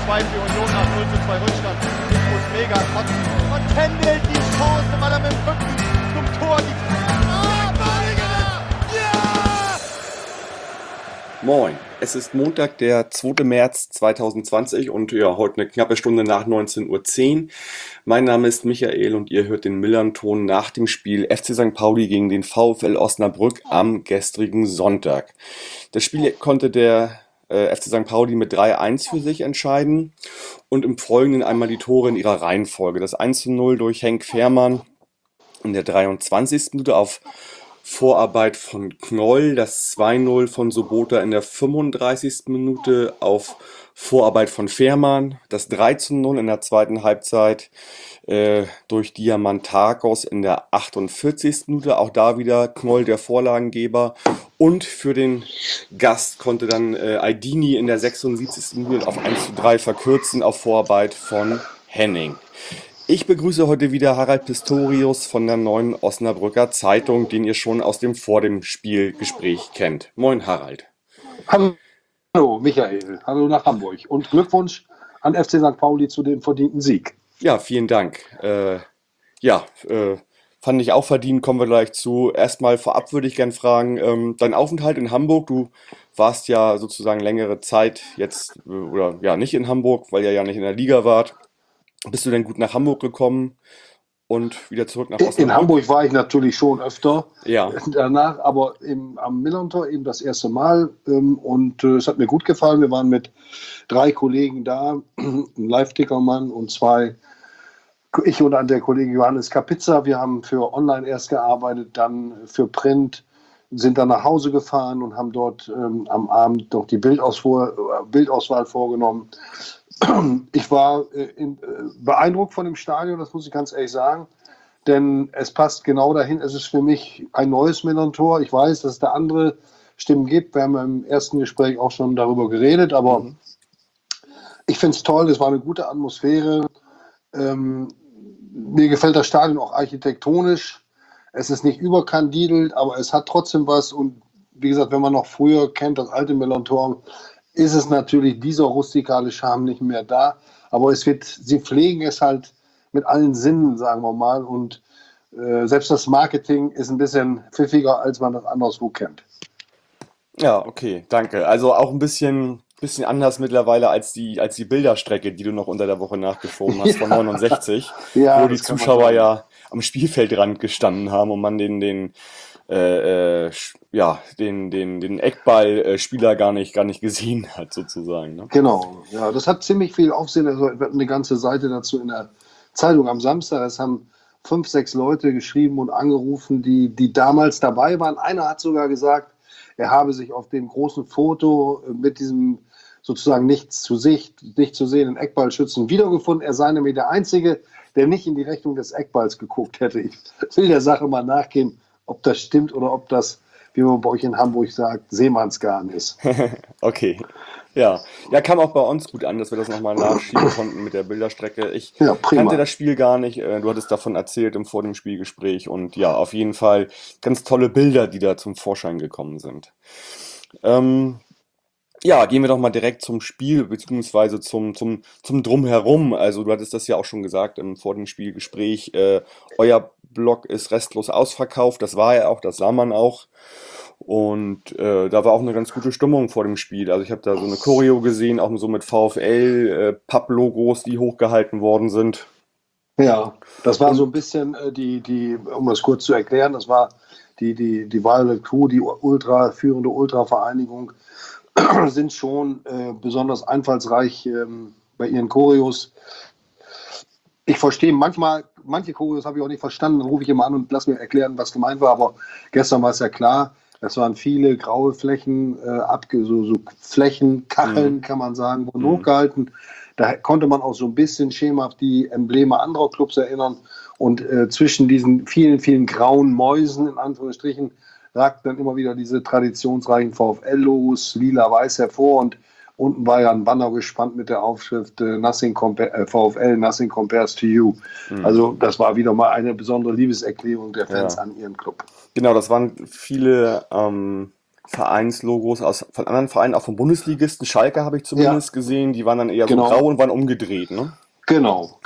2 für Union nach 0:2 Rückstand. Ich muss mega kotzen. Und Kendall die Chance, weil er mit dem Rücken zum Tor die Moin, es ist Montag, der 2. März 2020 und ja, heute eine knappe Stunde nach 19:10 Uhr. Mein Name ist Michael und ihr hört den Millern-Ton nach dem Spiel FC St. Pauli gegen den VfL Osnabrück am gestrigen Sonntag. Das Spiel konnte der FC St. Pauli mit 3:1 für sich entscheiden und im Folgenden einmal die Tore in ihrer Reihenfolge. Das 1:0 durch Henk Fehrmann in der 23. Minute auf Vorarbeit von Knoll, das 2:0 von Sobota in der 35. Minute auf Vorarbeit von Fehrmann, das 3:0 in der zweiten Halbzeit durch Diamantakos in der 48. Minute, auch da wieder Knoll der Vorlagengeber, und für den Gast konnte dann Aidini in der 76. Minute auf 1:3 verkürzen auf Vorarbeit von Henning. Ich begrüße heute wieder Harald Pistorius von der Neuen Osnabrücker Zeitung, den ihr schon aus dem vor dem Spielgespräch kennt. Moin Harald. Hallo Michael, hallo nach Hamburg und Glückwunsch an FC St. Pauli zu dem verdienten Sieg. Ja, vielen Dank. Fand ich auch verdient, kommen wir gleich zu. Erstmal vorab würde ich gern fragen, dein Aufenthalt in Hamburg, du warst ja sozusagen längere Zeit jetzt, oder ja, nicht in Hamburg, weil ihr ja nicht in der Liga wart. Bist du denn gut nach Hamburg gekommen und wieder zurück nach Osnabrück? In Hamburg war ich natürlich schon öfter danach, aber am Millern-Tor eben das erste Mal und es hat mir gut gefallen. Wir waren mit 3 Kollegen da, ein Live-Ticker-Mann und 2, ich und der Kollege Johannes Kapitza. Wir haben für Online erst gearbeitet, dann für Print, sind dann nach Hause gefahren und haben dort am Abend noch die Bildauswahl vorgenommen. Ich war beeindruckt von dem Stadion, das muss ich ganz ehrlich sagen, denn es passt genau dahin. Es ist für mich ein neues Millern-Tor. Ich weiß, dass es da andere Stimmen gibt. Wir haben im ersten Gespräch auch schon darüber geredet, aber ich finde es toll. Es war eine gute Atmosphäre. Mir gefällt das Stadion auch architektonisch. Es ist nicht überkandidelt, aber es hat trotzdem was. Und wie gesagt, wenn man noch früher kennt, das alte Millern-Tor, ist es natürlich dieser rustikale Charme nicht mehr da. Aber sie pflegen es halt mit allen Sinnen, sagen wir mal. Und selbst das Marketing ist ein bisschen pfiffiger, als man das anderswo kennt. Ja, okay, danke. Also auch ein bisschen anders mittlerweile als die Bilderstrecke, die du noch unter der Woche nachgeschoben hast von 69, wo die Zuschauer ja am Spielfeldrand gestanden haben und man den Eckballspieler gar nicht gesehen hat, sozusagen. Ne? Genau, ja, das hat ziemlich viel Aufsehen. Also wir hatten eine ganze Seite dazu in der Zeitung am Samstag. Es haben 5, 6 Leute geschrieben und angerufen, die damals dabei waren. Einer hat sogar gesagt, er habe sich auf dem großen Foto mit diesem sozusagen nicht zu sehenden Eckballschützen wiedergefunden. Er sei nämlich der Einzige, der nicht in die Richtung des Eckballs geguckt hätte. Ich will der Sache mal nachgehen, ob das stimmt oder ob das, wie man bei euch in Hamburg sagt, Seemannsgarn ist. Okay, ja, kam auch bei uns gut an, dass wir das nochmal nachschieben konnten mit der Bilderstrecke. Ich kannte das Spiel gar nicht, du hattest davon erzählt vor dem Spielgespräch und ja, auf jeden Fall ganz tolle Bilder, die da zum Vorschein gekommen sind. Gehen wir doch mal direkt zum Spiel, beziehungsweise zum Drumherum. Also du hattest das ja auch schon gesagt vor dem Spielgespräch. Euer Block ist restlos ausverkauft, das war ja auch, das sah man auch. Und da war auch eine ganz gute Stimmung vor dem Spiel. Also ich habe da so eine Choreo gesehen, auch so mit VfL, Papp-Logos, die hochgehalten worden sind. Ja, das war so ein bisschen um das kurz zu erklären, das war die Violet Crew, die führende Ultra-Vereinigung, sind schon besonders einfallsreich bei ihren Choreos. Ich verstehe manche Choreos habe ich auch nicht verstanden, dann rufe ich immer an und lass mir erklären, was gemeint war, aber gestern war es ja klar, es waren viele graue Flächen, so Flächenkacheln, kann man sagen, wurden hochgehalten. Da konnte man auch so ein bisschen schemenhaft die Embleme anderer Clubs erinnern und zwischen diesen vielen, vielen grauen Mäusen, in Anführungsstrichen, ragten dann immer wieder diese traditionsreichen VfL-Logos lila-weiß hervor und unten war ja ein Banner gespannt mit der Aufschrift VfL, Nothing Compares to You. Also das war wieder mal eine besondere Liebeserklärung der Fans an ihren Club. Genau, das waren viele Vereinslogos von anderen Vereinen, auch von Bundesligisten. Schalke habe ich zumindest gesehen, die waren dann eher so Genau. grau und waren umgedreht, ne? Genau.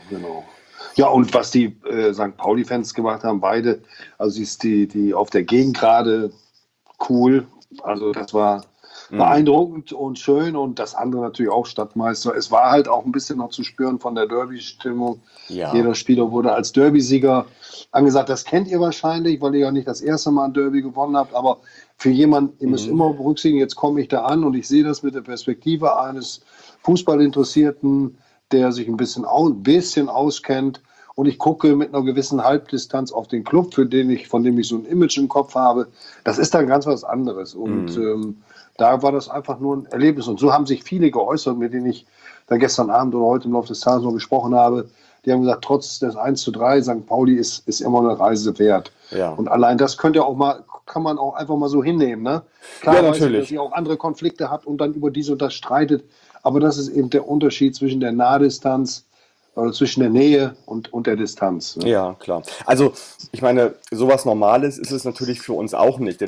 Ja, und was die St. Pauli-Fans gemacht haben, beide, also ist die auf der Gegengrade cool. Also das war beeindruckend und schön, und das andere natürlich auch Stadtmeister. Es war halt auch ein bisschen noch zu spüren von der Derby-Stimmung. Ja. Jeder Spieler wurde als Derby-Sieger angesagt. Das kennt ihr wahrscheinlich, weil ihr ja nicht das erste Mal ein Derby gewonnen habt. Aber für jemanden, ihr müsst immer berücksichtigen, jetzt komme ich da an und ich sehe das mit der Perspektive eines Fußballinteressierten, der sich ein bisschen auskennt. Und ich gucke mit einer gewissen Halbdistanz auf den Club, von dem ich so ein Image im Kopf habe. Das ist dann ganz was anderes. Und da war das einfach nur ein Erlebnis. Und so haben sich viele geäußert, mit denen ich dann gestern Abend oder heute im Laufe des Tages noch gesprochen habe. Die haben gesagt, trotz des 1:3, St. Pauli ist immer eine Reise wert. Ja. Und allein das kann man auch einfach mal so hinnehmen. Ne? Klar, Ja, weiß ich, natürlich. dass ihr auch andere Konflikte habt und dann über dies und das streitet. Aber das ist eben der Unterschied zwischen der Nahdistanz oder zwischen der Nähe und der Distanz. Ne? Ja, klar. Also, ich meine, sowas Normales ist es natürlich für uns auch nicht.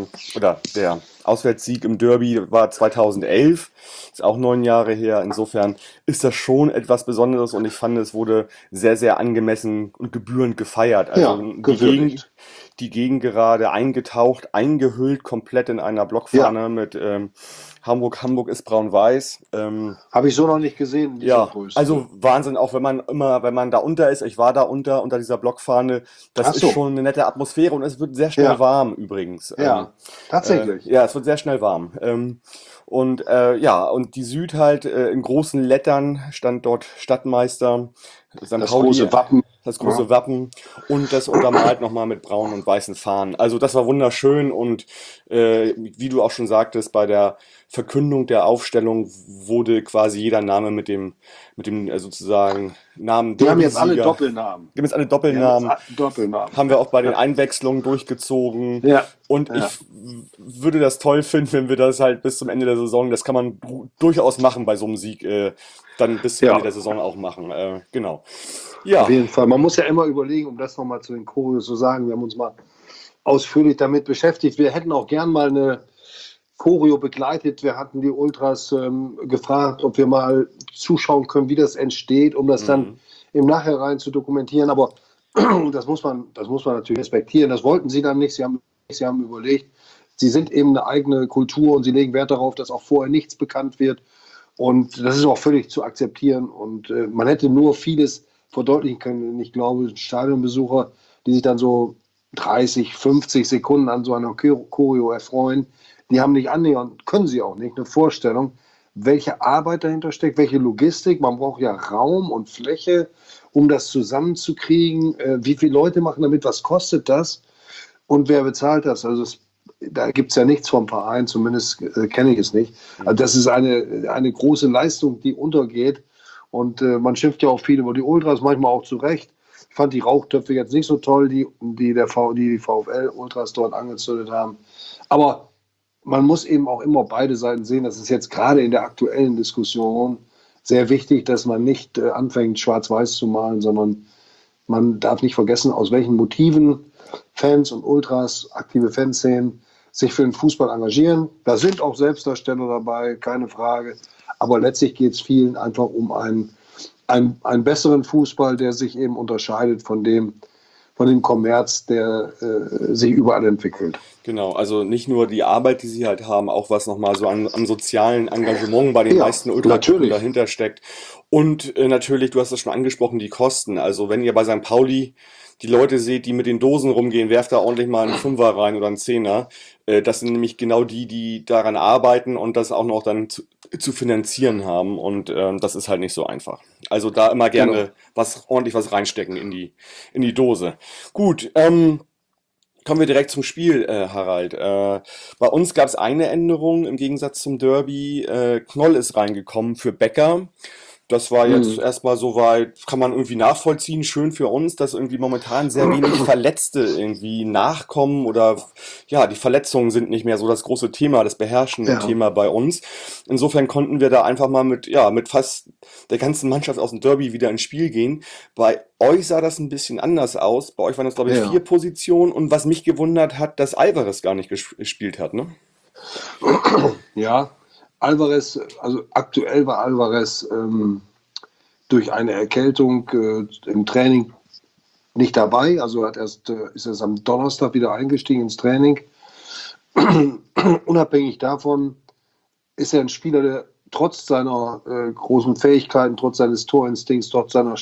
Der Auswärtssieg im Derby war 2011, ist auch 9 Jahre her. Insofern ist das schon etwas Besonderes und ich fand, es wurde sehr, sehr angemessen und gebührend gefeiert. Also, Ja, gewürdigt. die Gegengerade eingetaucht, eingehüllt komplett in einer Blockfahne mit Hamburg ist braun-weiß. Habe ich so noch nicht gesehen in dieser Ja, Größe. also Wahnsinn, auch wenn man da unter ist, ich war da unter dieser Blockfahne, das Ach so. ist schon eine nette Atmosphäre und es wird sehr schnell Ja. warm übrigens. Ja, tatsächlich. Ja, es wird sehr schnell warm. Und die Süd halt in großen Lettern stand dort Stadtmeister, St. Das Pauli, große Wappen. das große Wappen und das untermalt nochmal mit braunen und weißen Fahnen. Also das war wunderschön und wie du auch schon sagtest, bei der Verkündung der Aufstellung wurde quasi jeder Name mit dem sozusagen Namen Die haben jetzt alle Derby-Sieger. Doppelnamen. Die haben jetzt alle Die haben Doppelnamen. jetzt Doppelnamen. Haben wir auch bei den Einwechslungen durchgezogen. Ja. Und Ja. ich würde das toll finden, wenn wir das halt bis zum Ende der Saison, das kann man durchaus machen bei so einem Sieg, dann bis zum Ja. Ende der Saison auch machen. Genau. Ja, Auf jeden Fall. Man muss ja immer überlegen, um das nochmal zu den Choreos zu sagen, wir haben uns mal ausführlich damit beschäftigt. Wir hätten auch gern mal eine Choreo begleitet. Wir hatten die Ultras gefragt, ob wir mal zuschauen können, wie das entsteht, um das dann im Nachhinein zu dokumentieren. Aber das muss man natürlich respektieren. Das wollten sie dann nicht. Sie haben überlegt, sie sind eben eine eigene Kultur und sie legen Wert darauf, dass auch vorher nichts bekannt wird. Und das ist auch völlig zu akzeptieren. Und man hätte nur vieles verdeutlichen können. Ich glaube, Stadionbesucher, die sich dann so 30, 50 Sekunden an so einer Choreo erfreuen, die haben nicht annähernd, können sie auch nicht, eine Vorstellung, welche Arbeit dahinter steckt, welche Logistik. Man braucht ja Raum und Fläche, um das zusammenzukriegen. Wie viele Leute machen damit, was kostet das und wer bezahlt das? Also da gibt es ja nichts vom Verein, zumindest kenne ich es nicht. Also das ist eine große Leistung, die untergeht. Und man schimpft ja auch viel über die Ultras, manchmal auch zu Recht. Ich fand die Rauchtöpfe jetzt nicht so toll, die VfL-Ultras dort angezündet haben. Aber man muss eben auch immer beide Seiten sehen. Das ist jetzt gerade in der aktuellen Diskussion sehr wichtig, dass man nicht anfängt, schwarz-weiß zu malen, sondern man darf nicht vergessen, aus welchen Motiven Fans und Ultras, aktive Fanszenen, sich für den Fußball engagieren. Da sind auch Selbstdarsteller dabei, keine Frage. Aber letztlich geht es vielen einfach um einen besseren Fußball, der sich eben unterscheidet von dem Kommerz, der sich überall entwickelt. genau. Also nicht nur die Arbeit, die sie halt haben, auch was nochmal so an sozialen Engagement bei den Ja, meisten Ultragruppen natürlich. dahinter steckt. Und natürlich, du hast das schon angesprochen, die Kosten. Also wenn ihr bei St. Pauli die Leute seht, die mit den Dosen rumgehen, werft da ordentlich mal einen Fünfer rein oder einen Zehner. Das sind nämlich genau die daran arbeiten und das auch noch dann zu finanzieren haben. Und das ist halt nicht so einfach. Also da immer gerne ordentlich was reinstecken in die Dose. Gut, kommen wir direkt zum Spiel, Harald. Bei uns gab es eine Änderung im Gegensatz zum Derby. Knoll ist reingekommen für Becker. Das war jetzt Mhm. erstmal soweit, kann man irgendwie nachvollziehen. Schön für uns, dass irgendwie momentan sehr wenig Verletzte irgendwie nachkommen oder ja, die Verletzungen sind nicht mehr so das große Thema, das beherrschende Ja. Thema bei uns. Insofern konnten wir da einfach mal mit fast der ganzen Mannschaft aus dem Derby wieder ins Spiel gehen. Bei euch sah das ein bisschen anders aus. Bei euch waren das, glaube ich, Ja. 4 Positionen und was mich gewundert hat, dass Alvarez gar nicht gespielt hat, ne? Ja, Alvarez, also aktuell war Alvarez durch eine Erkältung im Training nicht dabei. Also ist erst am Donnerstag wieder eingestiegen ins Training. Unabhängig davon ist er ein Spieler, der trotz seiner großen Fähigkeiten, trotz seines Torinstinkts, trotz seiner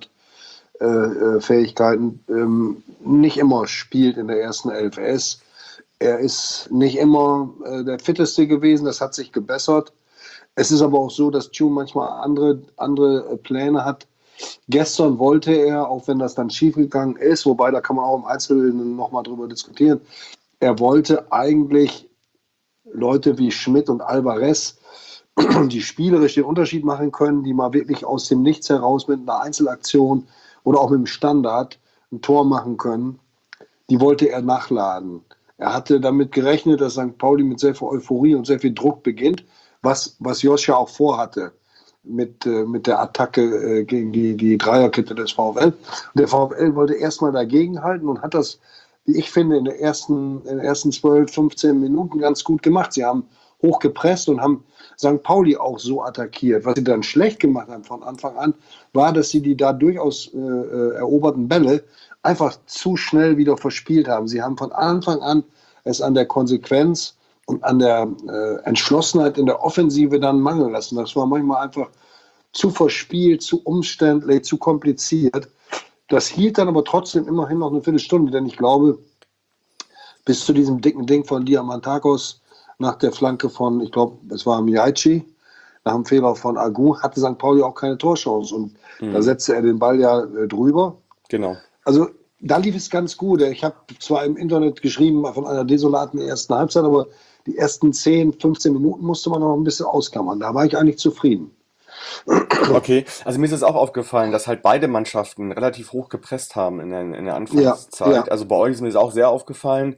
Standardfähigkeiten nicht immer spielt in der ersten Elf. Er ist nicht immer der Fitteste gewesen, das hat sich gebessert. Es ist aber auch so, dass Tune manchmal andere Pläne hat. Gestern wollte er, auch wenn das dann schiefgegangen ist, wobei da kann man auch im Einzelnen nochmal drüber diskutieren, er wollte eigentlich Leute wie Schmidt und Alvarez, die spielerisch den Unterschied machen können, die mal wirklich aus dem Nichts heraus mit einer Einzelaktion oder auch mit dem Standard ein Tor machen können, die wollte er nachladen. Er hatte damit gerechnet, dass St. Pauli mit sehr viel Euphorie und sehr viel Druck beginnt, was Josh ja auch vorhatte mit der Attacke gegen die Dreierkette des VfL. Und der VfL wollte erstmal dagegenhalten und hat das, wie ich finde, in den ersten 12, 15 Minuten ganz gut gemacht. Sie haben hochgepresst und haben St. Pauli auch so attackiert. Was sie dann schlecht gemacht haben von Anfang an, war, dass sie die da durchaus eroberten Bälle einfach zu schnell wieder verspielt haben. Sie haben von Anfang an es an der Konsequenz und an der Entschlossenheit in der Offensive dann mangeln lassen. Das war manchmal einfach zu verspielt, zu umständlich, zu kompliziert. Das hielt dann aber trotzdem immerhin noch eine Viertelstunde, denn ich glaube, bis zu diesem dicken Ding von Diamantakos nach der Flanke von, ich glaube, es war Miyaichi, nach dem Fehler von Agu, hatte St. Pauli auch keine Torchance. Und da setzte er den Ball ja drüber. Genau. Also da lief es ganz gut. Ich habe zwar im Internet geschrieben von einer desolaten ersten Halbzeit, aber die ersten 10, 15 Minuten musste man noch ein bisschen ausklammern. Da war ich eigentlich zufrieden. Okay, also mir ist es auch aufgefallen, dass halt beide Mannschaften relativ hoch gepresst haben in der Anfangszeit. Ja. Also bei euch ist mir das auch sehr aufgefallen.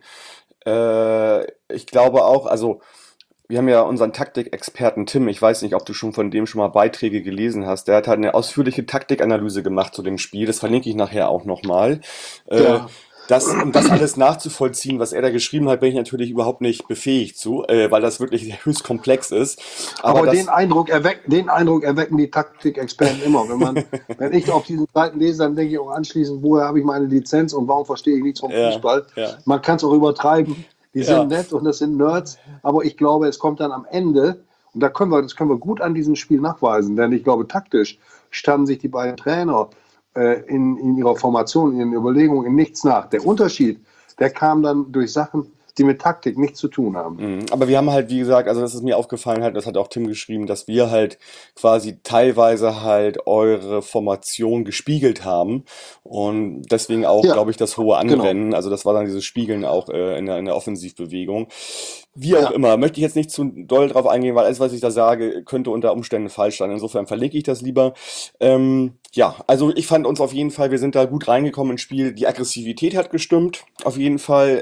Ich glaube auch, also wir haben ja unseren Taktikexperten Tim, ich weiß nicht, ob du schon von dem schon mal Beiträge gelesen hast, der hat halt eine ausführliche Taktikanalyse gemacht zu dem Spiel, das verlinke ich nachher auch nochmal. Ja. Um das alles nachzuvollziehen, was er da geschrieben hat, bin ich natürlich überhaupt nicht befähigt zu, weil das wirklich höchst komplex ist. Aber den Eindruck erwecken die Taktikexperten immer. Wenn ich auf diesen Seiten lese, dann denke ich auch anschließend, woher habe ich meine Lizenz und warum verstehe ich nichts vom Fußball? Ja. Man kann es auch übertreiben. Die sind nett und das sind Nerds, aber ich glaube, es kommt dann am Ende, und das können wir gut an diesem Spiel nachweisen, denn ich glaube, taktisch standen sich die beiden Trainer in ihrer Formation, in ihren Überlegungen in nichts nach. Der Unterschied, der kam dann durch Sachen, die mit Taktik nichts zu tun haben. Aber wir haben halt, wie gesagt, also das ist mir aufgefallen halt, das hat auch Tim geschrieben, dass wir halt quasi teilweise halt eure Formation gespiegelt haben und deswegen auch, glaube ich, das hohe Anrennen, also das war dann dieses Spiegeln auch in der Offensivbewegung. Wie auch immer, möchte ich jetzt nicht zu doll drauf eingehen, weil alles, was ich da sage, könnte unter Umständen falsch sein. Insofern verlinke ich das lieber. Ja, also ich fand uns auf jeden Fall, wir sind da gut reingekommen ins Spiel. Die Aggressivität hat gestimmt, auf jeden Fall.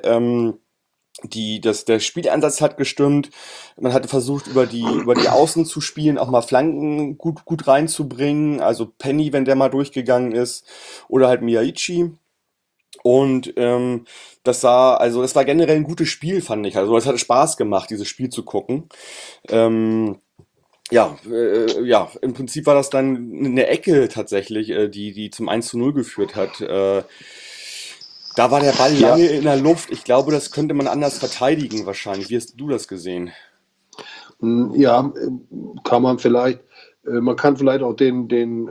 Der Spielansatz hat gestimmt. Man hatte versucht, über die Außen zu spielen, auch mal Flanken gut reinzubringen. Also Penny, wenn der mal durchgegangen ist, oder halt Miyaichi. Und das war generell ein gutes Spiel, fand ich. Also es hat Spaß gemacht, dieses Spiel zu gucken. Im Prinzip war das dann eine Ecke tatsächlich, die zum 1:0 geführt hat. Da war der Ball lange in der Luft. Ich glaube, das könnte man anders verteidigen wahrscheinlich. Wie hast du das gesehen? Ja, kann man vielleicht. Man kann vielleicht auch die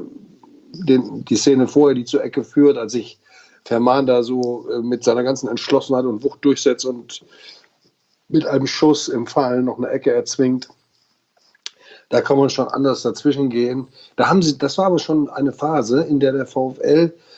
Szene vorher, die zur Ecke führt, als sich Verman da so mit seiner ganzen Entschlossenheit und Wucht durchsetzt und mit einem Schuss im Fallen noch eine Ecke erzwingt. Da kann man schon anders dazwischen gehen. Das war aber schon eine Phase, in der der VfL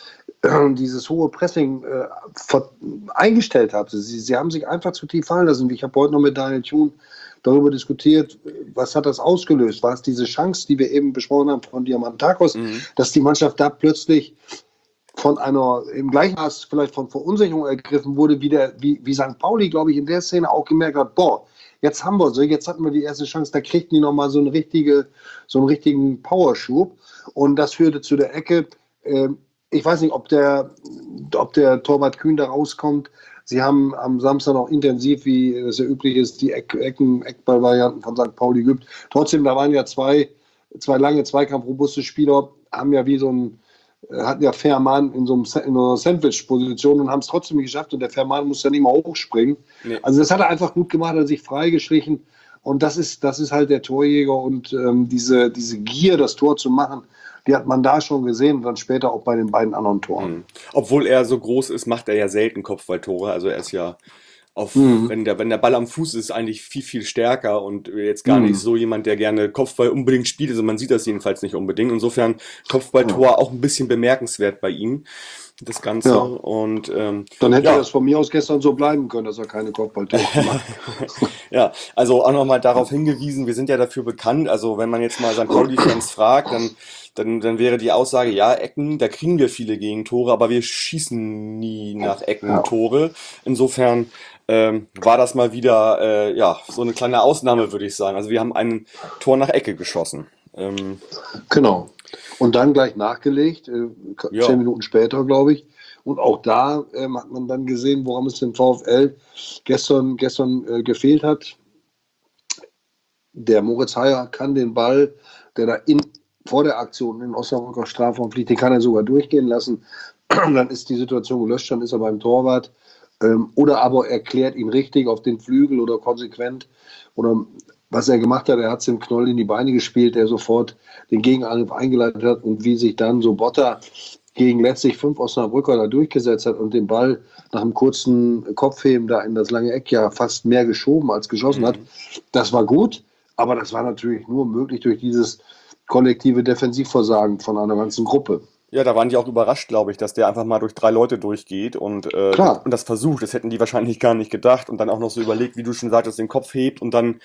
dieses hohe Pressing eingestellt haben. Sie haben sich einfach zu tief fallen lassen. Ich habe heute noch mit Daniel Thun darüber diskutiert, was hat das ausgelöst? War es diese Chance, die wir eben besprochen haben von Diamantakos, dass die Mannschaft da plötzlich von einer, im gleichen Maß vielleicht von Verunsicherung ergriffen wurde, wie St. Pauli, glaube ich, in der Szene auch gemerkt hat, boah, jetzt haben wir sie, jetzt hatten wir die erste Chance, da kriegten die nochmal so einen richtigen Powerschub. Und das führte zu der Ecke. Ich weiß nicht, ob der Torwart Kühn da rauskommt. Sie haben am Samstag noch intensiv, wie es ja üblich ist, die Eckballvarianten von St. Pauli geübt. Trotzdem, da waren ja zwei lange zweikampfrobuste Spieler, haben ja hatten ja Fährmann in einer Sandwich-Position und haben es trotzdem nicht geschafft. Und der Fährmann musste ja nicht mal hochspringen. Nee. Also das hat er einfach gut gemacht, er hat sich freigeschlichen. Und das ist halt der Torjäger. Und diese Gier, das Tor zu machen, die hat man da schon gesehen und dann später auch bei den beiden anderen Toren. Obwohl er so groß ist, macht er ja selten Kopfballtore. Also er ist ja wenn der Ball am Fuß ist, eigentlich viel, viel stärker und jetzt gar nicht so jemand, der gerne Kopfball unbedingt spielt. Also man sieht das jedenfalls nicht unbedingt. Insofern Kopfballtor auch ein bisschen bemerkenswert bei ihm, das Ganze. Ja. Und dann hätte das von mir aus gestern so bleiben können, dass er keine Kopfballtore macht. Ja, also auch nochmal darauf hingewiesen, wir sind ja dafür bekannt, also wenn man jetzt mal St. Pauli-Fans fragt, dann wäre die Aussage, ja, Ecken, da kriegen wir viele Gegentore, aber wir schießen nie nach Ecken Tore. Insofern war das mal wieder so eine kleine Ausnahme, würde ich sagen. Also wir haben ein Tor nach Ecke geschossen. Genau. Und dann gleich nachgelegt, 10 Minuten später, glaube ich. Und auch da hat man dann gesehen, woran es dem VfL gestern gefehlt hat. Der Moritz Heyer kann den Ball, der da vor der Aktion in Osnabrücker Strafraum fliegt, den kann er sogar durchgehen lassen. Dann ist die Situation gelöscht, dann ist er beim Torwart. Oder aber er klärt ihn richtig auf den Flügel oder konsequent. Oder was er gemacht hat, er hat es dem Knoll in die Beine gespielt, der sofort den Gegenangriff eingeleitet hat. Und wie sich dann so Botta gegen letztlich 5 Osnabrücker da durchgesetzt hat und den Ball nach einem kurzen Kopfheben da in das lange Eck ja fast mehr geschoben als geschossen hat, das war gut. Aber das war natürlich nur möglich durch dieses kollektive Defensivversagen von einer ganzen Gruppe. Ja, da waren die auch überrascht, glaube ich, dass der einfach mal durch 3 Leute durchgeht und das versucht. Das hätten die wahrscheinlich gar nicht gedacht und dann auch noch so überlegt, wie du schon sagtest, den Kopf hebt und dann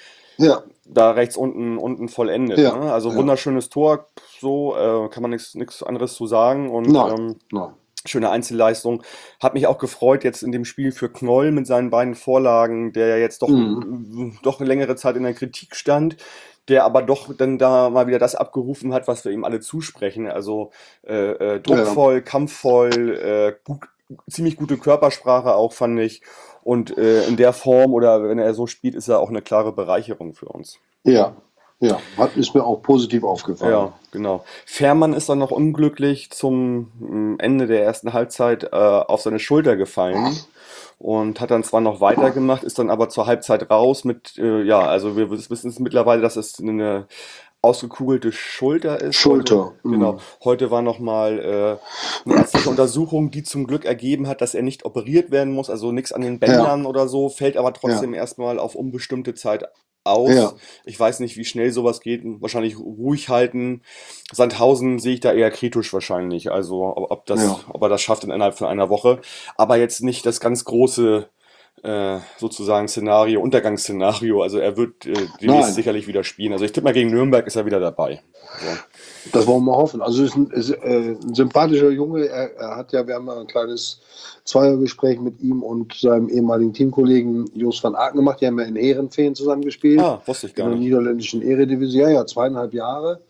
da rechts unten vollendet. Ja. Ne? Also wunderschönes Tor, so kann man nichts anderes zu sagen. Und schöne Einzelleistung. Hat mich auch gefreut jetzt in dem Spiel für Knoll mit seinen beiden Vorlagen, der ja jetzt doch eine längere Zeit in der Kritik stand, der aber doch dann da mal wieder das abgerufen hat, was wir ihm alle zusprechen. Also druckvoll, kampfvoll, ziemlich gute Körpersprache auch, fand ich. Und in der Form oder wenn er so spielt, ist er auch eine klare Bereicherung für uns. Ja, ist mir auch positiv aufgefallen. Ja, genau. Fährmann ist dann noch unglücklich zum Ende der ersten Halbzeit auf seine Schulter gefallen. Und hat dann zwar noch weitergemacht, ist dann aber zur Halbzeit raus mit, also wir wissen es mittlerweile, dass es eine ausgekugelte Schulter ist. Schulter. Genau. Heute war nochmal eine ärztliche Untersuchung, die zum Glück ergeben hat, dass er nicht operiert werden muss, also nichts an den Bändern oder so, fällt aber trotzdem erstmal auf unbestimmte Zeit aus. Ja. Ich weiß nicht, wie schnell sowas geht. Wahrscheinlich ruhig halten. Sandhausen sehe ich da eher kritisch wahrscheinlich. Also ob er das schafft innerhalb von einer Woche. Aber jetzt nicht das ganz große sozusagen Untergangsszenario. Also er wird demnächst sicherlich wieder spielen. Also ich tippe mal, gegen Nürnberg ist er wieder dabei. So. Das wollen wir hoffen. Also ist ein sympathischer Junge. Er hat wir haben ein kleines Zweiergespräch mit ihm und seinem ehemaligen Teamkollegen Jos van Aken gemacht. Die haben ja in Ehrenfeen zusammengespielt. Wusste ich gar nicht. In der niederländischen Eredivisie. Ja, 2,5 Jahre.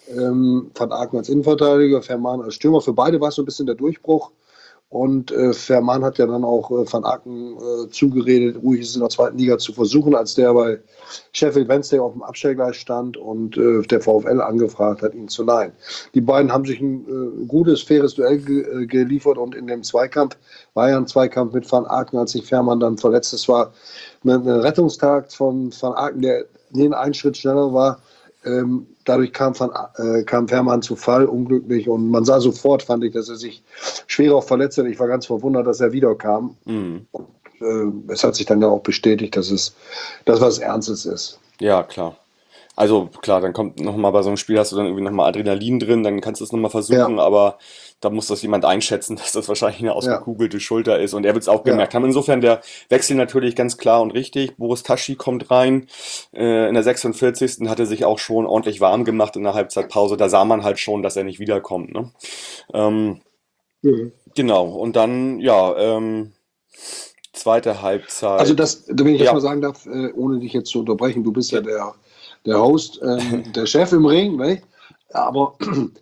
Van Aken als Innenverteidiger, Fährmann als Stürmer. Für beide war es so ein bisschen der Durchbruch. Und Fährmann hat ja dann auch Van Aken zugeredet, ruhig es in der 2. Liga zu versuchen, als der bei Sheffield Wednesday auf dem Abstellgleis stand und der VfL angefragt hat, ihn zu leihen. Die beiden haben sich ein gutes, faires Duell geliefert und in dem Zweikampf, war ja ein Zweikampf mit Van Aken, als sich Fährmann dann verletzt. Es war ein Rettungstag von Van Aken, der einen Schritt schneller war. Dadurch kam Fährmann zu Fall, unglücklich. Und man sah sofort, fand ich, dass er sich schwerer verletzt hat. Ich war ganz verwundert, dass er wiederkam. Und, es hat sich dann ja auch bestätigt, dass was Ernstes ist. Ja, klar. Also klar, dann kommt nochmal bei so einem Spiel, hast du dann irgendwie nochmal Adrenalin drin, dann kannst du es nochmal versuchen, Ja, aber da muss das jemand einschätzen, dass das wahrscheinlich eine ja, ausgekugelte Schulter ist und er wird es auch ja. gemerkt haben. Insofern der Wechsel natürlich ganz klar und richtig. Boris Taschi kommt rein, in der 46. hat er sich auch schon ordentlich warm gemacht in der Halbzeitpause. Da sah man halt schon, dass er nicht wiederkommt, ne? Ähm, Mhm. genau, und dann, ja, zweite Also Halbzeit. das, wenn ich das Ja, mal sagen darf, ohne dich jetzt zu unterbrechen, du bist ja der Host, der Chef im Ring, ne? Aber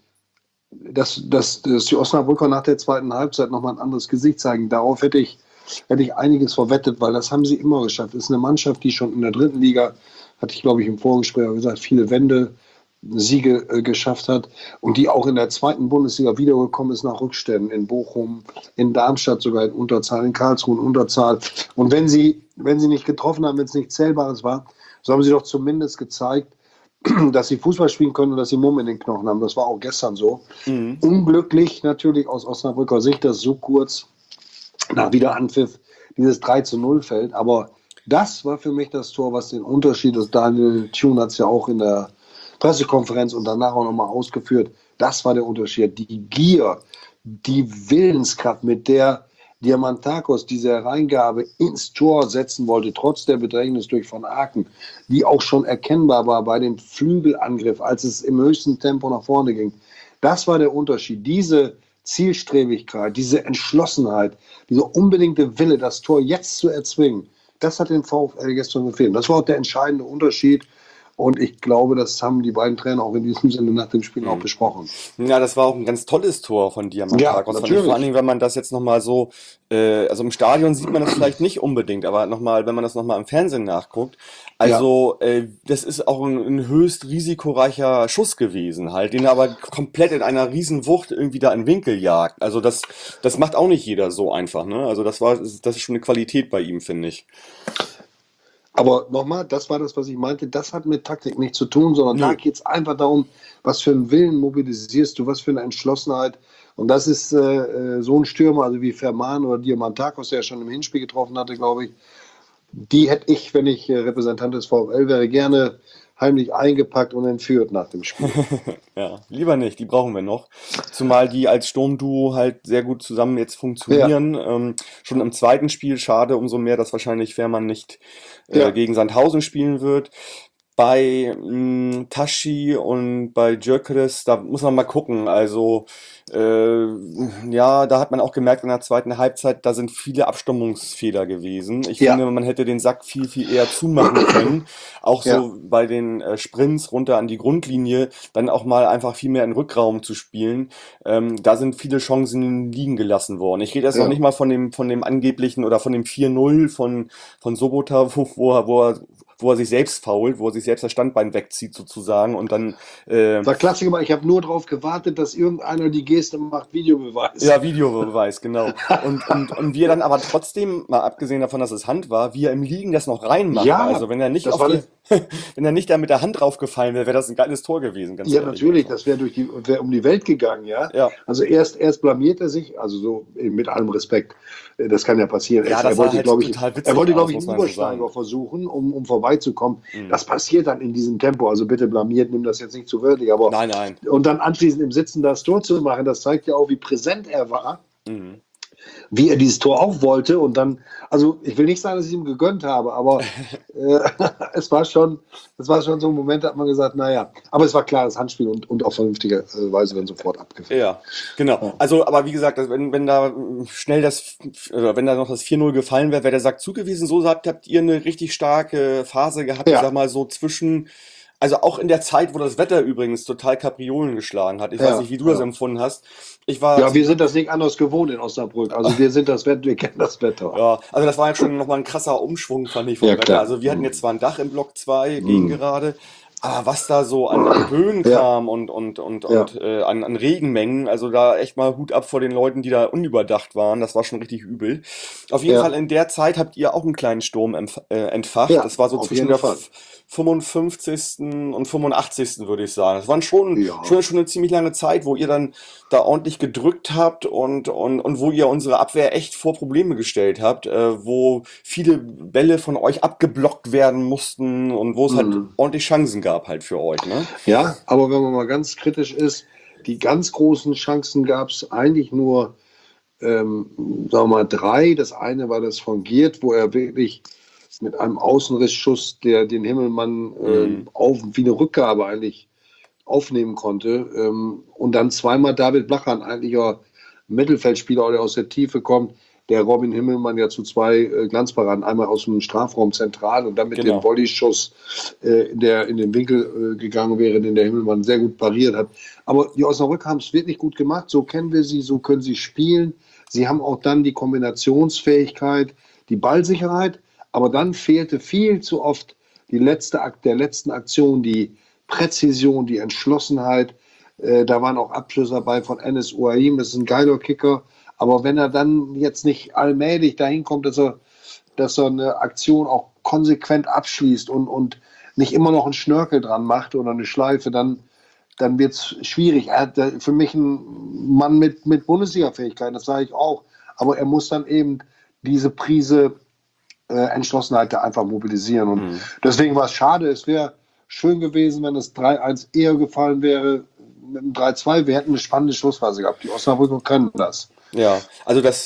dass die Osnabrücker nach der zweiten Halbzeit nochmal ein anderes Gesicht zeigen, darauf hätte ich einiges verwettet, weil das haben sie immer geschafft. Das ist eine Mannschaft, die schon in der dritten Liga, hatte ich glaube ich im Vorgespräch auch gesagt, viele Wende, Siege geschafft hat und die auch in der zweiten Bundesliga wiedergekommen ist nach Rückständen in Bochum, in Darmstadt sogar in Unterzahl, in Karlsruhe in Unterzahl. Und wenn sie nicht getroffen haben, wenn es nichts Zählbares war, so haben sie doch zumindest gezeigt, dass sie Fußball spielen können und dass sie Mumm in den Knochen haben. Das war auch gestern so. mhm. Unglücklich natürlich aus Osnabrücker Sicht, dass so kurz nach Wiederanpfiff dieses 3:0 fällt. Aber das war für mich das Tor, was den Unterschied ist. Daniel Thune hat es ja auch in der Pressekonferenz und danach auch nochmal ausgeführt. Das war der Unterschied. Die Gier, die Willenskraft, mit der Diamantakos diese Hereingabe ins Tor setzen wollte, trotz der Bedrängnis durch Van Aken, die auch schon erkennbar war bei dem Flügelangriff, als es im höchsten Tempo nach vorne ging. Das war der Unterschied. Diese Zielstrebigkeit, diese Entschlossenheit, dieser unbedingte Wille, das Tor jetzt zu erzwingen, das hat den VfL gestern gefehlt. Das war auch der entscheidende Unterschied. Und ich glaube, das haben die beiden Trainer auch in diesem Sinne nach dem Spiel auch besprochen. Ja, das war auch ein ganz tolles Tor von Ja, Diamantakos, fand ich. Vor allen natürlich. Dingen, wenn man das jetzt nochmal so, also im Stadion sieht man das vielleicht nicht unbedingt, aber nochmal, wenn man das nochmal im Fernsehen nachguckt, Ja, also das ist auch ein höchst risikoreicher Schuss gewesen halt, den er aber komplett in einer riesen Wucht irgendwie da in den Winkel jagt. Also das macht auch nicht jeder so einfach, ne? Also das ist schon eine Qualität bei ihm, finde ich. aber nochmal, das war das, was ich meinte. Das hat mit Taktik nichts zu tun, sondern da Nö. geht es einfach darum, was für einen Willen mobilisierst du, was für eine Entschlossenheit. Und das ist so ein Stürmer, also wie Ferman oder Diamantakos, der ja schon im Hinspiel getroffen hatte, glaube ich. Die hätte ich, wenn ich Repräsentant des VfL wäre, gerne heimlich eingepackt und entführt nach dem Spiel. Ja, lieber nicht, die brauchen wir noch. Zumal die als Sturmduo halt sehr gut zusammen jetzt Ja, funktionieren. Schon im zweiten Spiel schade, umso mehr, dass wahrscheinlich Fährmann nicht ja, gegen Sandhausen spielen wird. Bei Tashi und bei Gyökeres, da muss man mal gucken. Also ja, da hat man auch gemerkt in der zweiten Halbzeit, da sind viele Abstimmungsfehler gewesen. Ich ja, finde, man hätte den Sack viel, viel eher zumachen können. Auch ja, so bei den Sprints runter an die Grundlinie, dann auch mal einfach viel mehr in Rückraum zu spielen. Da sind viele Chancen liegen gelassen worden. Ich rede jetzt noch ja. nicht mal von dem angeblichen oder von dem 4:0 von Sobota, wo er sich selbst fault, wo er sich selbst das Standbein wegzieht sozusagen und dann War klasse gemacht. Ich habe nur darauf gewartet, dass irgendeiner die Geste macht, Videobeweis. ja, Videobeweis, genau. Und wie er dann aber trotzdem, mal abgesehen davon, dass es Hand war, wie er im Liegen das noch reinmacht. Ja, Also wenn er nicht das war wenn er nicht da mit der Hand draufgefallen wäre, wäre das ein geiles Tor gewesen, ganz ja ehrlich. natürlich, Also. das wäre um die Welt gegangen, ja. Ja. Also erst blamiert er sich, also so mit allem Respekt, das kann ja passieren. Ja, Er das sah wollte, halt glaube ich, total er witzig wollte, aus, glaube ich, muss einen man so Übersteiger sagen. versuchen, um vorbeizukommen. Mhm. Das passiert dann in diesem Tempo. Also bitte blamiert, nimm das jetzt nicht zu wörtlich, aber Nein, nein. und dann anschließend im Sitzen das Tor zu machen, das zeigt ja auch, wie präsent er war, Mhm. wie er dieses Tor auch wollte. Und dann, also ich will nicht sagen, dass ich ihm gegönnt habe, aber äh, es war schon so ein Moment, da hat man gesagt, naja, aber es war klares Handspiel und auf vernünftige Weise werden sofort abgepfiffen. Ja, genau. Ja. Also, aber wie gesagt, wenn da schnell wenn da noch das 4:0 gefallen wäre, wäre der Sack zugewiesen. So habt ihr eine richtig starke Phase gehabt, ich Ja, sag mal so zwischen, also auch in der Zeit, wo das Wetter übrigens total Kapriolen geschlagen hat. Ich weiß ja, nicht, wie du das ja. empfunden hast. Ich war Ja, wir sind das nicht anders gewohnt in Osnabrück. Also wir kennen das Wetter. Ja, also das war jetzt schon nochmal ein krasser Umschwung, fand ich vom Ja, Wetter. klar. Also wir hatten jetzt zwar ein Dach im Block 2 gegen Mhm. gerade, aber was da so an Böen Ja, kam und ja, an Regenmengen, also da echt mal Hut ab vor den Leuten, die da unüberdacht waren, das war schon richtig übel. Auf jeden Fall ja, in der Zeit habt ihr auch einen kleinen Sturm entfacht. ja, Das war so auf zwischen jeden der Fall. 55. und 85. würde ich sagen. Das waren Ja. schon eine ziemlich lange Zeit, wo ihr dann da ordentlich gedrückt habt und wo ihr unsere Abwehr echt vor Probleme gestellt habt, wo viele Bälle von euch abgeblockt werden mussten und wo es halt ordentlich Chancen gab halt für euch, ne? Ja, aber wenn man mal ganz kritisch ist, die ganz großen Chancen gab es eigentlich nur, sagen wir mal, 3. Das eine war das von Giert, wo er wirklich mit einem Außenrissschuss, der den Himmelmann wie eine Rückgabe eigentlich aufnehmen konnte. Und dann zweimal David Blachern, eigentlich ein Mittelfeldspieler, der aus der Tiefe kommt, der Robin Himmelmann ja zu 2 Glanzparaden, einmal aus dem Strafraum zentral und dann mit Genau. dem Volleyschuss, der in den Winkel gegangen wäre, den der Himmelmann sehr gut pariert hat. Aber die Osnabrück haben es wirklich gut gemacht, so kennen wir sie, so können sie spielen. Sie haben auch dann die Kombinationsfähigkeit, die Ballsicherheit, aber dann fehlte viel zu oft der letzten Aktion, die Präzision, die Entschlossenheit. Da waren auch Abschlüsse dabei von Enes Ouaim, das ist ein geiler Kicker. Aber wenn er dann jetzt nicht allmählich dahin kommt, dass er eine Aktion auch konsequent abschließt und nicht immer noch einen Schnörkel dran macht oder eine Schleife, dann wird es schwierig. Er hat für mich einen Mann mit Bundesliga-Fähigkeiten, das sage ich auch. Aber er muss dann eben diese Prise Entschlossenheit da einfach mobilisieren. Und deswegen war es schade. Es wäre schön gewesen, wenn es 3-1 eher gefallen wäre. Mit dem 3-2, wir hätten eine spannende Schlussphase gehabt. Die Osnabrücker können das. Ja, also das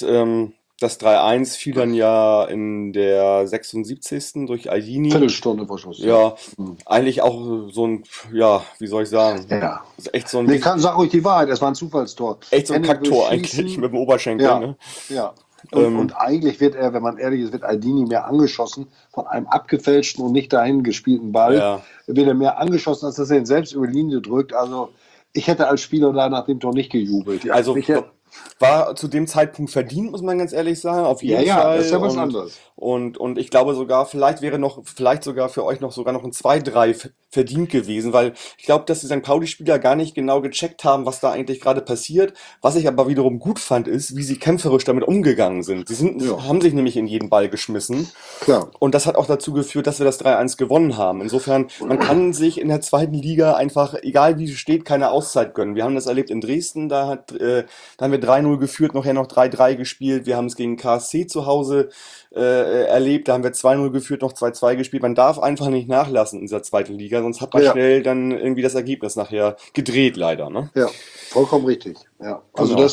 3-1 fiel dann ja in der 76. durch Aldini. Viertelstunde vor Schluss. Ja, eigentlich auch so ein, ja, wie soll ich sagen? Ja. Das ist echt so ein, Nee, sag ruhig die Wahrheit, es war ein Zufallstor. echt so ein Henning will Kacktor schießen. eigentlich mit dem Oberschenkel, Ja, ne? ja. Und eigentlich wird er, wenn man ehrlich ist, wird Aldini mehr angeschossen von einem abgefälschten und nicht dahin gespielten Ball. Ja. Wird er mehr angeschossen, als dass er ihn selbst über die Linie drückt. Also ich hätte als Spieler da nach dem Tor nicht gejubelt. Ja, Also ich hätte, war zu dem Zeitpunkt verdient, muss man ganz ehrlich sagen, auf jeden ja, Fall. das ist ja was anderes. Und ich glaube sogar, vielleicht sogar für euch noch ein 2-3 verdient gewesen, weil ich glaube, dass die St. Pauli-Spieler gar nicht genau gecheckt haben, was da eigentlich gerade passiert. Was ich aber wiederum gut fand, ist, wie sie kämpferisch damit umgegangen sind. Haben sich nämlich in jeden Ball geschmissen. Klar. Und das hat auch dazu geführt, dass wir das 3-1 gewonnen haben. Insofern, man kann sich in der zweiten Liga einfach, egal wie es steht, keine Auszeit gönnen. Wir haben das erlebt in Dresden, da haben wir 3-0 geführt, nachher noch 3-3 gespielt. Wir haben es gegen KSC zu Hause erlebt, da haben wir 2-0 geführt, noch 2-2 gespielt. Man darf einfach nicht nachlassen in dieser zweiten Liga, sonst hat man schnell dann irgendwie das Ergebnis nachher gedreht, leider. Ne? Ja, vollkommen richtig. Ja. Also Genau.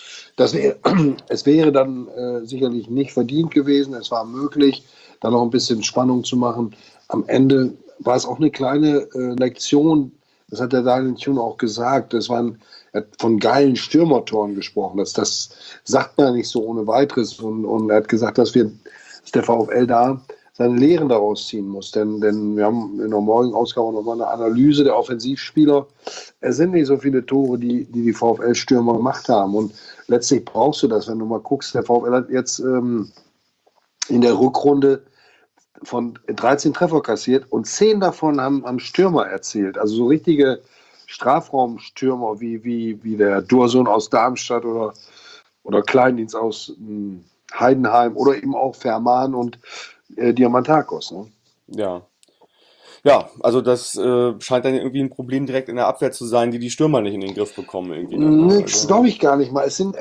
es wäre dann sicherlich nicht verdient gewesen. Es war möglich, da noch ein bisschen Spannung zu machen. Am Ende war es auch eine kleine Lektion. Das hat der Daniel Thune auch gesagt. Er hat von geilen Stürmertoren gesprochen. Das sagt man nicht so ohne weiteres. Und er hat gesagt, dass der VfL da seine Lehren daraus ziehen muss. Denn wir haben in der morgigen Ausgabe nochmal eine Analyse der Offensivspieler. Es sind nicht so viele Tore, die VfL-Stürmer gemacht haben. Und letztlich brauchst du das, wenn du mal guckst. Der VfL hat jetzt in der Rückrunde von 13 Treffer kassiert und 10 davon haben Stürmer erzielt. Also so richtige Strafraumstürmer wie der Dursun aus Darmstadt oder Kleindienst aus Heidenheim oder eben auch Fährmann und Diamantakos. Ne? Ja. Ja, also das scheint dann irgendwie ein Problem direkt in der Abwehr zu sein, die Stürmer nicht in den Griff bekommen irgendwie. Ne? Nix, Also, glaube ich gar nicht mal. Es sind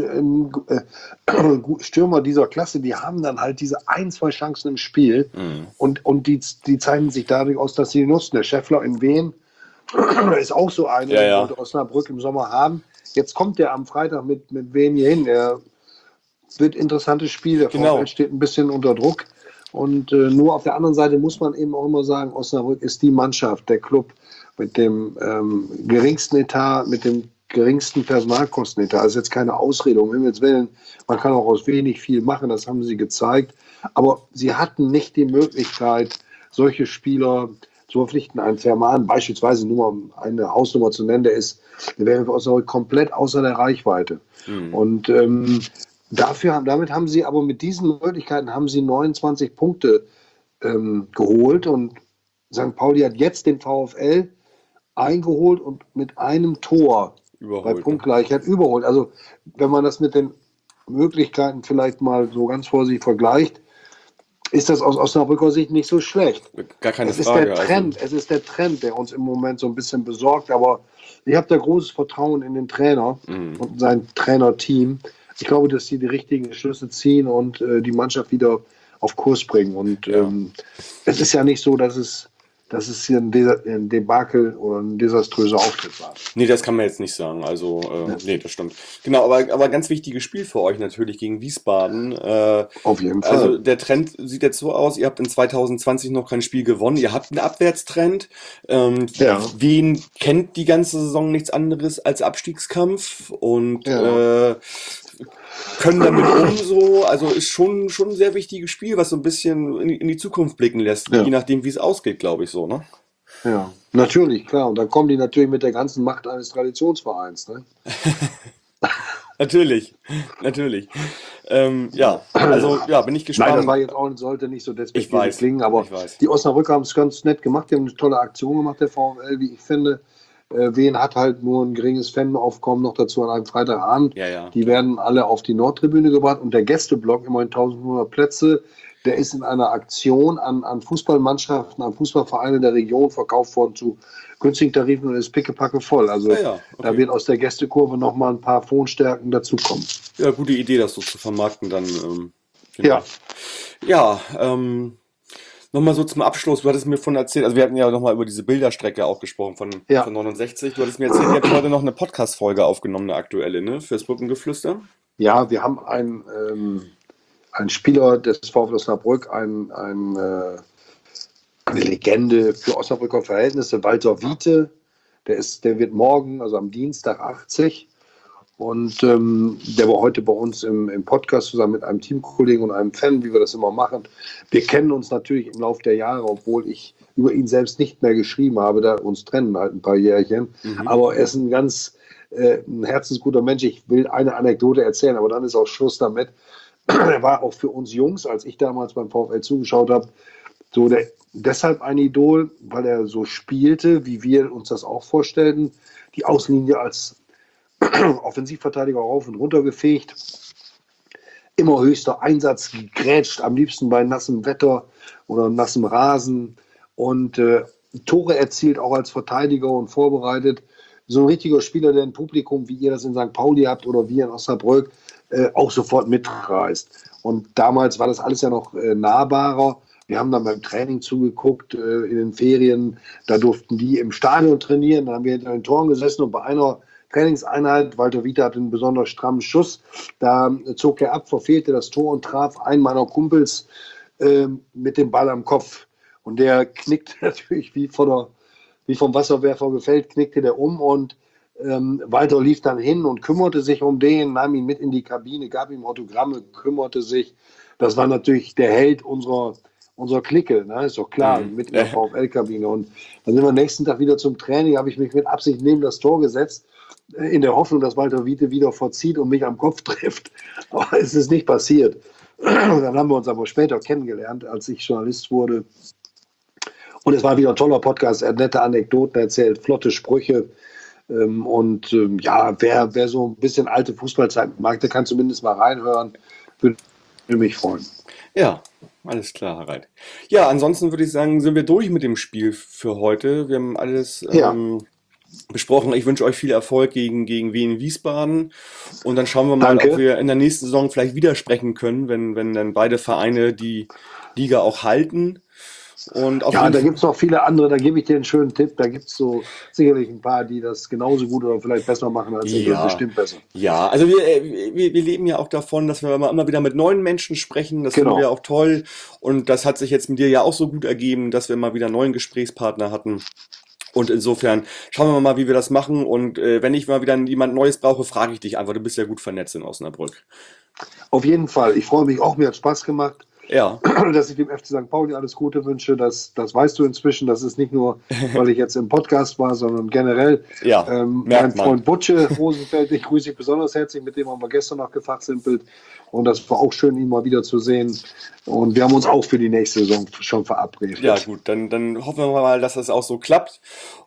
Stürmer dieser Klasse, die haben dann halt diese 1-2 Chancen im Spiel und die zeichnen sich dadurch aus, dass sie die nutzen. Der Scheffler in Wien ist auch so einer, Ja, den ja. wollte Osnabrück im Sommer haben. Jetzt kommt der am Freitag mit Wien hier hin. Der wird ein interessantes Spiel. Der Genau. VfL steht ein bisschen unter Druck. Und nur auf der anderen Seite muss man eben auch immer sagen, Osnabrück ist die Mannschaft, der Club mit dem geringsten Etat, mit dem geringsten Personalkostenetat. Das ist jetzt keine Ausrede, um Himmels Willen. Man kann auch aus wenig viel machen, das haben sie gezeigt. Aber sie hatten nicht die Möglichkeit, solche Spieler zu verpflichten. Ein Fährmann, beispielsweise nur mal eine Hausnummer zu nennen, der wäre für Osnabrück komplett außer der Reichweite. Und damit haben sie aber mit diesen Möglichkeiten haben sie 29 Punkte geholt und St. Pauli hat jetzt den VfL eingeholt und mit einem Tor bei Punktgleichheit überholt. Also wenn man das mit den Möglichkeiten vielleicht mal so ganz vorsichtig vergleicht, ist das aus Osnabrücker Sicht nicht so schlecht. Gar keine Es ist Frage. der Trend, es ist der Trend, der uns im Moment so ein bisschen besorgt, aber ich habe da großes Vertrauen in den Trainer und sein Trainerteam. Ich glaube, dass die richtigen Schlüsse ziehen und die Mannschaft wieder auf Kurs bringen. Und es ist ja nicht so, dass es hier ein Debakel oder ein desaströser Auftritt war. Nee, das kann man jetzt nicht sagen. Also, nee, das stimmt. Genau, aber ganz wichtiges Spiel für euch natürlich gegen Wiesbaden. Auf jeden Fall. Also der Trend sieht jetzt so aus, ihr habt in 2020 noch kein Spiel gewonnen, ihr habt einen Abwärtstrend. Wien kennt die ganze Saison nichts anderes als Abstiegskampf und können damit so. Also ist schon ein sehr wichtiges Spiel, was so ein bisschen in die Zukunft blicken lässt, je nachdem, wie es ausgeht, glaube ich so, ne? Ja, natürlich, klar. Und dann kommen die natürlich mit der ganzen Macht eines Traditionsvereins. Ne? Natürlich. Also bin ich gespannt. Nein, das war jetzt auch, sollte nicht so despektierlich klingen, aber ich weiß. die Osnabrücker haben es ganz nett gemacht. Die haben eine tolle Aktion gemacht, der VfL, wie ich finde. Wien hat halt nur ein geringes Fanaufkommen noch dazu an einem Freitagabend. Ja. Die werden alle auf die Nordtribüne gebracht und der Gästeblock, immerhin 1500 Plätze, der ist in einer Aktion an Fußballmannschaften, an Fußballvereine der Region verkauft worden zu günstigen Tarifen und ist pickepacke voll. Also da wird aus der Gästekurve nochmal ein paar Pfonstärken dazukommen. Ja, gute Idee, das so zu vermarkten dann. Genau. Ja, nochmal so zum Abschluss, du hattest mir von erzählt, also wir hatten ja nochmal über diese Bilderstrecke auch gesprochen von 69. Du hattest mir erzählt, ihr habt heute noch eine Podcast-Folge aufgenommen, eine aktuelle, ne? Fürs Brückengeflüster. Ja, wir haben einen Spieler des VfL Osnabrück, eine Legende für Osnabrücker Verhältnisse, Walter Wiete, der wird morgen, also am Dienstag 80 und der war heute bei uns im Podcast zusammen mit einem Teamkollegen und einem Fan, wie wir das immer machen. Wir kennen uns natürlich im Laufe der Jahre, obwohl ich über ihn selbst nicht mehr geschrieben habe, da uns trennen halt ein paar Jährchen, aber er ist ein herzensguter Mensch. Ich will eine Anekdote erzählen, aber dann ist auch Schluss damit. Er war auch für uns Jungs, als ich damals beim VfL zugeschaut habe, so deshalb ein Idol, weil er so spielte, wie wir uns das auch vorstellten. Die Außenlinie als Offensivverteidiger rauf und runter gefegt. Immer höchster Einsatz, gegrätscht, am liebsten bei nassem Wetter oder nassem Rasen. Und Tore erzielt auch als Verteidiger und vorbereitet. So ein richtiger Spieler, der ein Publikum, wie ihr das in St. Pauli habt oder wir in Osnabrück, auch sofort mitreißt. Und damals war das alles ja noch nahbarer. Wir haben dann beim Training zugeguckt in den Ferien. Da durften die im Stadion trainieren. Da haben wir hinter den Toren gesessen und bei einer Trainingseinheit, Walter Wiete hatte einen besonders strammen Schuss, da zog er ab, verfehlte das Tor und traf einen meiner Kumpels mit dem Ball am Kopf. Und der knickte natürlich wie vom Wasserwerfer gefällt, knickte der um und Walter lief dann hin und kümmerte sich um den, nahm ihn mit in die Kabine, gab ihm Autogramme, kümmerte sich. Das war natürlich der Held unserer Clique, ne? Ist doch klar, mit in der VfL-Kabine. Und dann sind wir am nächsten Tag wieder zum Training, habe ich mich mit Absicht neben das Tor gesetzt, in der Hoffnung, dass Walter Wiete wieder verzieht und mich am Kopf trifft. Aber es ist nicht passiert. Dann haben wir uns aber später kennengelernt, als ich Journalist wurde. Und es war wieder ein toller Podcast, er hat nette Anekdoten erzählt, flotte Sprüche. Wer so ein bisschen alte Fußballzeiten mag, der kann zumindest mal reinhören. Würde mich freuen. Ja, alles klar, Herr Reit. Ja, ansonsten würde ich sagen, sind wir durch mit dem Spiel für heute. Wir haben alles besprochen. Ich wünsche euch viel Erfolg gegen Wien Wiesbaden. Und dann schauen wir mal, ob wir in der nächsten Saison vielleicht wieder sprechen können, wenn dann beide Vereine die Liga auch halten. Und da gibt es noch viele andere, da gebe ich dir einen schönen Tipp. Da gibt es so sicherlich ein paar, die das genauso gut oder vielleicht besser machen als ich. Bestimmt besser. Ja, also wir leben ja auch davon, dass wir immer wieder mit neuen Menschen sprechen. Das finden wir auch toll. Und das hat sich jetzt mit dir ja auch so gut ergeben, dass wir mal wieder einen neuen Gesprächspartner hatten. Und insofern schauen wir mal, wie wir das machen. Und wenn ich mal wieder jemand Neues brauche, frage ich dich einfach. Du bist ja gut vernetzt in Osnabrück. Auf jeden Fall. Ich freue mich auch. Mir hat Spaß gemacht. Ja. Dass ich dem FC St. Pauli alles Gute wünsche, das weißt du inzwischen. Das ist nicht nur, weil ich jetzt im Podcast war, sondern generell. Ja, mein Freund Butsche Rosenfeld, ich grüße dich besonders herzlich. Mit dem haben wir gestern noch gefachsimpelt. Und das war auch schön, ihn mal wieder zu sehen. Und wir haben uns auch für die nächste Saison schon verabredet. Ja gut, dann hoffen wir mal, dass das auch so klappt.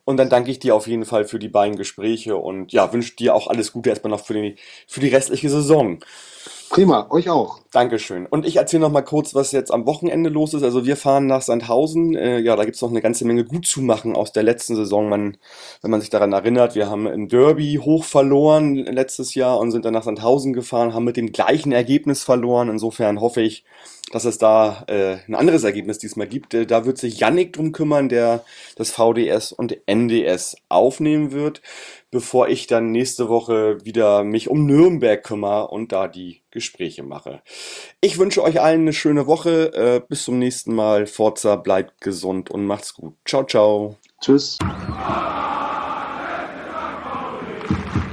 Und dann danke ich dir auf jeden Fall für die beiden Gespräche und ja, wünsche dir auch alles Gute erstmal noch für die restliche Saison. Prima, euch auch. Dankeschön. Und ich erzähle noch mal kurz, was jetzt am Wochenende los ist. Also wir fahren nach Sandhausen. Ja, da gibt's noch eine ganze Menge gut zu machen aus der letzten Saison. Wenn man sich daran erinnert, wir haben ein Derby hoch verloren letztes Jahr und sind dann nach Sandhausen gefahren, haben mit dem gleichen Ergebnis verloren. Insofern hoffe ich, dass es da ein anderes Ergebnis diesmal gibt. Da wird sich Yannick drum kümmern, der das VDS und NDS aufnehmen wird, bevor ich dann nächste Woche wieder mich um Nürnberg kümmere und da die Gespräche mache. Ich wünsche euch allen eine schöne Woche. Bis zum nächsten Mal. Forza, bleibt gesund und macht's gut. Ciao, ciao. Tschüss.